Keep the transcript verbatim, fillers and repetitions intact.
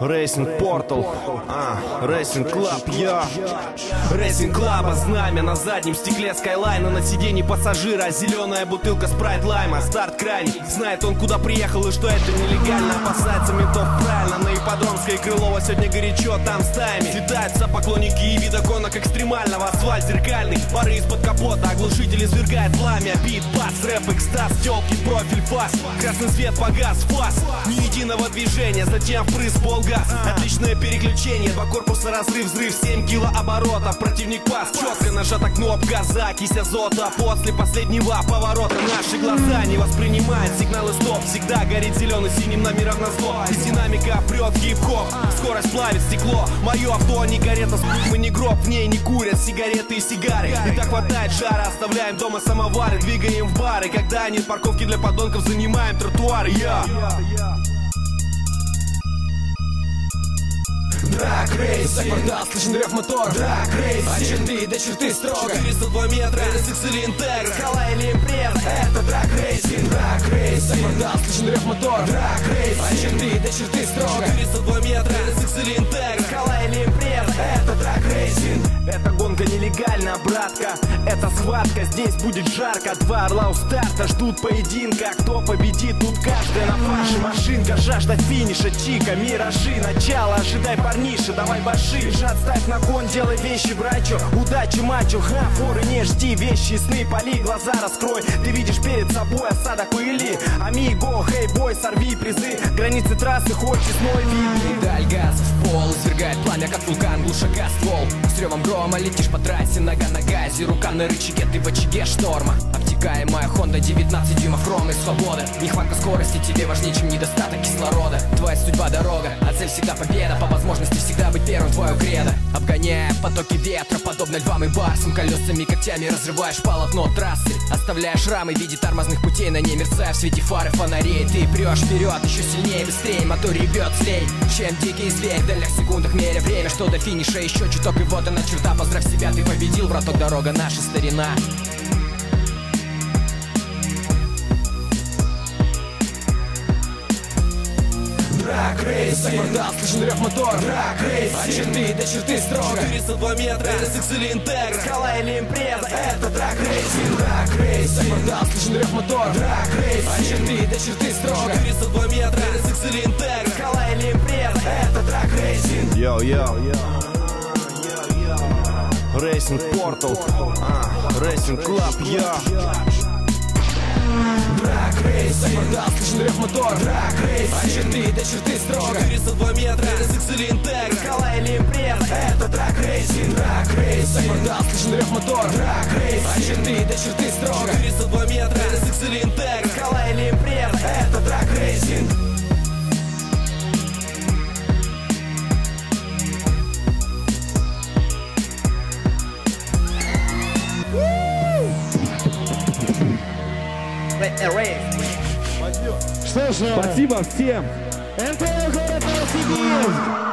Racing Portal, а, Racing Club, я Racing Club, знамя на заднем стекле Скайлайна, на сиденье пассажира зеленая бутылка спрайт лайма. Старт крайний, знает он куда приехал и что это нелегально. Опасается ментов правильно, на ипподромской Крылова сегодня горячо, там стаями слетаются поклонники и видоконок экстремального. Асфальт зеркальный, пары из-под капота, оглушитель извергает пламя. Бит, бас, рэп, экстаз, тёлки, профиль, фас. Красный свет погас, фас, ни единого движения, затем впрыск, полгаз. Отличное переключение, два корпуса, разрыв, взрыв, семь килооборотов. Противник пас, четко нажата кнопка, закись азота. После последнего поворота наши глаза не воспринимают сигналы стоп. Всегда горит зеленый синим номером на зло. Из динамика прет хип-хоп, скорость плавит стекло. Мое авто не карета, мы не гроб, в ней не курят сигареты и сигары. И так хватает жара, оставляем дома самовары, двигаем в бары. Когда нет парковки для подонков, занимаем тротуары. Я Драг рейс, за квартал слышен рев мотор. Драг рейс, от черты до черты строго. четыреста два метра, эр эс икс или Интегра, Скала или импреза, это драг рейсинг. Драг рейс, за квартал слышен рев мотор. Драг рейс, от черты до черты строго. четыреста два метра, эр эс икс или Интегра, Скала или импреза, это драг рейсинг. эта гонка нелегальна, братка, это схватка, здесь будет жарко. Два орла у старта ждут поединка, кто победит, тут каждая на фаше. Машинка, жажда финиша, чика, миражи, начало, ожидай парниша, давай баши. Бежат, ставь на кон, делай вещи, брачо, удачи, мачо, ха, форы не жди, вещи, сны, поли, глаза раскрой. Ты видишь перед собой осадок пыли, амиго, хей, бой, сорви призы, границы трассы, хоть честной видны. Педаль газ в пол, извергает пламя, как вулкан, глуша газ ствол. С ревом грома летишь по трассе, нога на газе, рука на рычаге, ты в очаге шторма. Обтекаемая Honda, девятнадцать дюймов хромной свободы. Нехватка скорости тебе важнее, чем недостаток кислорода. Твоя судьба дорога, а цель всегда победа. По возможности всегда быть первым, твое кредо. Обгоняя потоки ветра, подобно львам и барсам, колесами, когтями разрываешь полотно трассы. Оставляешь шрамы в виде тормозных путей, на ней мерцая в свете фары фонарей. Ты прешь вперед, еще сильнее, быстрее, мотор ревет злей, чем дикий зверь. В долях секундах меря время, что до финиша еще чуток. И вот она черта, поздравь себя, ты победил, браток, дорога наша старина. Драг рейс, за квартал слышен рев мотор. Драг рейс, от черты до черты строго. четыреста два метра, эр эс икс или Интегра, Скала или импреза, это драг рейсинг. Драг рейс, за квартал слышен рев мотор. Драг рейс, от черты до черты строго. четыреста два метра, эр эс икс или Интегра, Скала или импреза, это драг рейсинг. Йоу-йоу, Racing Portal, а, Racing Club, я Драг рейс, за квартал слышен рев мотор. Драг рейс, от черты до черты строго. четыреста два метра, эр эс икс или Интегра, Скала или импреза, это драг рейсинг. Драг рейс, за квартал слышен рев мотор. Драг рейс, от черты до черты строго. четыреста два метра, эр эс икс или Интегра, Скала или импреза, это драг рейсинг. Что ж, Спасибо всем. эн тэ о город Новосибирск.